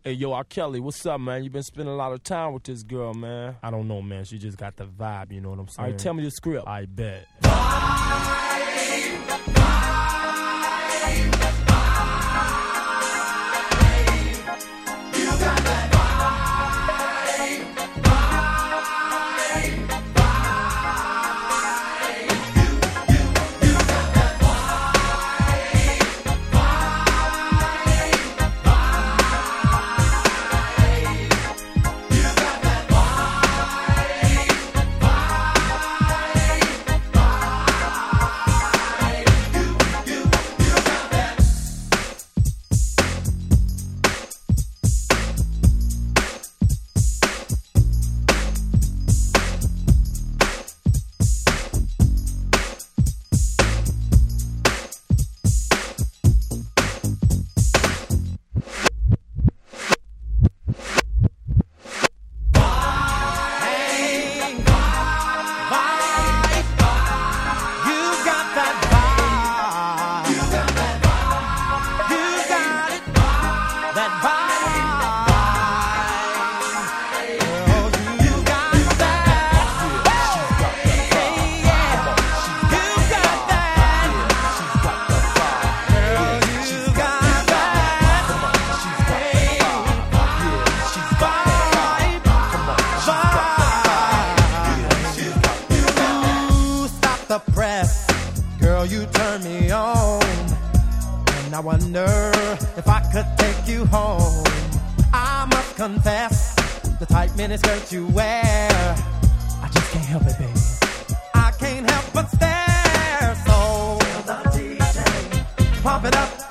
Hey, yo, R. Kelly, what's up, man? You been spending a lot of time with this girl, man. I don't know, man. She just got the vibe, you know what I'm saying? All right, tell me the script. I bet. Girl, you turn me on, and I wonder if I could take you home. I must confess, the tight miniskirt you wear, I just can't help it, baby. I can't help but stare. So tell the DJ, pump it up.